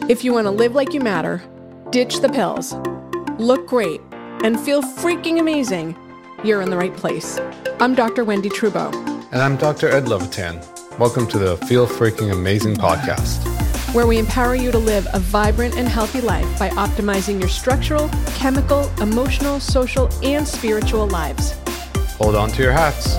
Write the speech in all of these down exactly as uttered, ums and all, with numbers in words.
If you want to live like you matter, ditch the pills, look great, and feel freaking amazing, you're in the right place. I'm Doctor Wendy Trubo. And I'm Doctor Ed Levitan. Welcome to the Feel Freaking Amazing podcast, where we empower you to live a vibrant and healthy life by optimizing your structural, chemical, emotional, social, and spiritual lives. Hold on to your hats.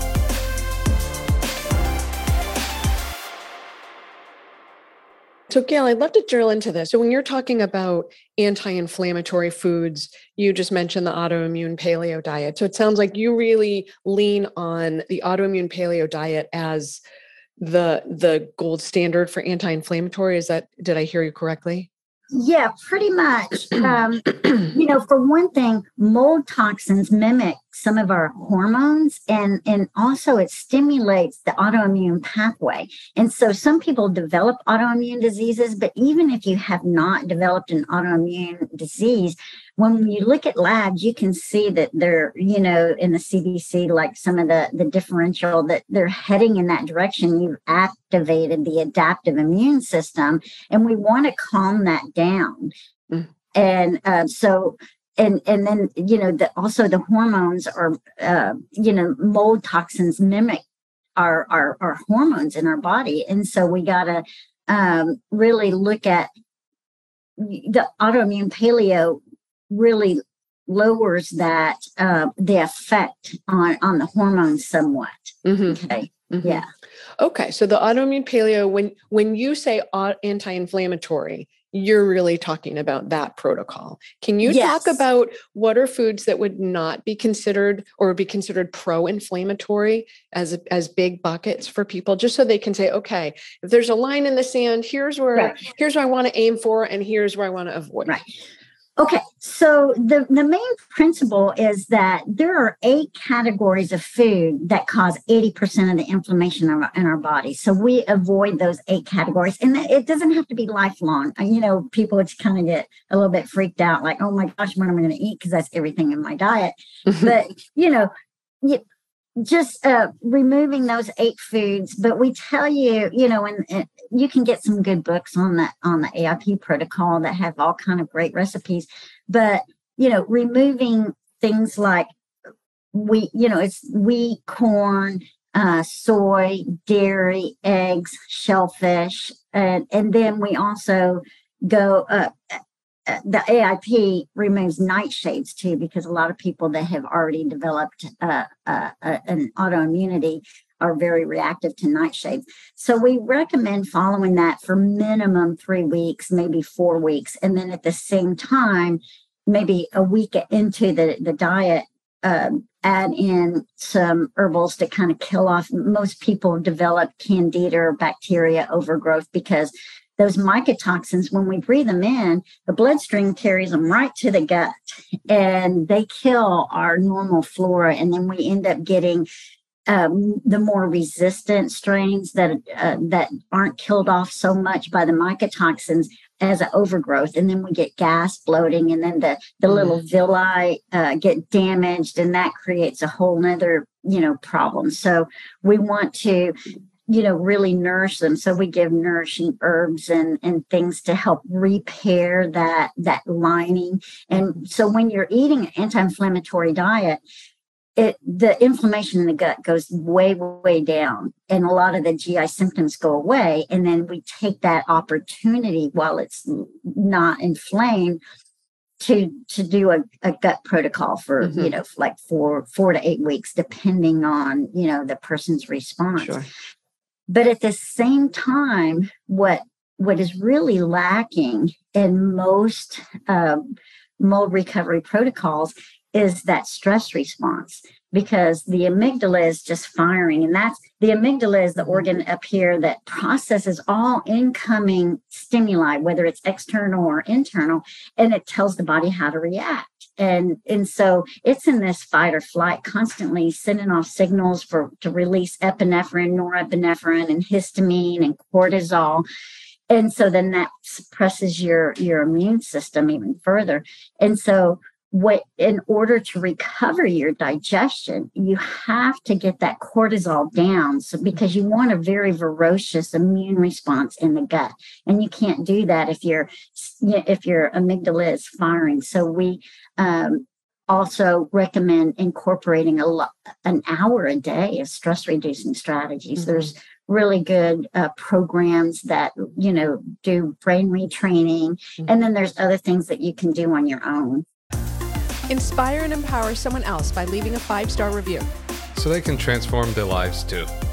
So, Gail, I'd love to drill into this. So when you're talking about anti-inflammatory foods, you just mentioned the autoimmune paleo diet. So it sounds like you really lean on the autoimmune paleo diet as the the gold standard for anti-inflammatory. Is that, did I hear you correctly? Yeah, pretty much. Um, you know, for one thing, mold toxins mimic some of our hormones, and, and also it stimulates the autoimmune pathway. And so some people develop autoimmune diseases, but even if you have not developed an autoimmune disease, when you look at labs, you can see that they're, you know, in the C D C, like some of the, the differential, that they're heading in that direction. You've activated the adaptive immune system, and we want to calm that down. Mm. And uh, so, and and then, you know, the, also the hormones are, uh, you know, mold toxins mimic our, our, our hormones in our body. And so we got to um, really look at the autoimmune paleo really lowers that uh, the effect on on the hormones somewhat. Mm-hmm. Okay. Mm-hmm. Yeah. Okay. So the autoimmune paleo, when when you say anti-inflammatory, you're really talking about that protocol. Can you yes. talk about what are foods that would not be considered or be considered pro-inflammatory as as big buckets for people, just so they can say, okay, if there's a line in the sand, here's where right. here's what I want to aim for, and here's where I want to avoid. Right. Okay, so the, the main principle is that there are eight categories of food that cause eighty percent of the inflammation in our, in our body. So we avoid those eight categories. And it doesn't have to be lifelong. You know, people would kind of get a little bit freaked out, like, oh my gosh, what am I going to eat? Because that's everything in my diet. But, you know, you, just uh, removing those eight foods. But we tell you, you know, and, and you can get some good books on the on the A I P protocol that have all kind of great recipes. But, you know, removing things like wheat, you know, it's wheat, corn, uh, soy, dairy, eggs, shellfish. And, and then we also go uh, Uh, the A I P removes nightshades too, because a lot of people that have already developed uh, uh, uh, an autoimmunity are very reactive to nightshades. So we recommend following that for minimum three weeks, maybe four weeks. And then at the same time, maybe a week into the, the diet, um, add in some herbals to kind of kill off. Most people develop candida or bacteria overgrowth because those mycotoxins, when we breathe them in, the bloodstream carries them right to the gut, and they kill our normal flora. And then we end up getting um, the more resistant strains that uh, that aren't killed off so much by the mycotoxins as an overgrowth. And then we get gas, bloating, and then the, the mm. little villi uh, get damaged, and that creates a whole nother, you know, problem. So we want to, you know, really nourish them. So we give nourishing herbs and, and things to help repair that, that lining. And so when you're eating an anti-inflammatory diet, it, the inflammation in the gut goes way, way down, and a lot of the G I symptoms go away. And then we take that opportunity while it's not inflamed to, to do a, a gut protocol for, mm-hmm. you know, like four, four to eight weeks, depending on, you know, the person's response. Sure. But at the same time, what what is really lacking in most um, mold recovery protocols is that stress response, because the amygdala is just firing. And that's the amygdala is the organ up here that processes all incoming stimuli, whether it's external or internal, and it tells the body how to react. And and so it's in this fight or flight, constantly sending off signals for to release epinephrine, norepinephrine, and histamine and cortisol. And so then that suppresses your, your immune system even further. And so what in order to recover your digestion, you have to get that cortisol down. So because you want a very ferocious immune response in the gut, and you can't do that if your if your amygdala is firing. So we um, also recommend incorporating a lot, an hour a day of stress reducing strategies. Mm-hmm. There's really good uh, programs that, you know, do brain retraining. Mm-hmm. And then there's other things that you can do on your own. Inspire and empower someone else by leaving a five-star review, so they can transform their lives too.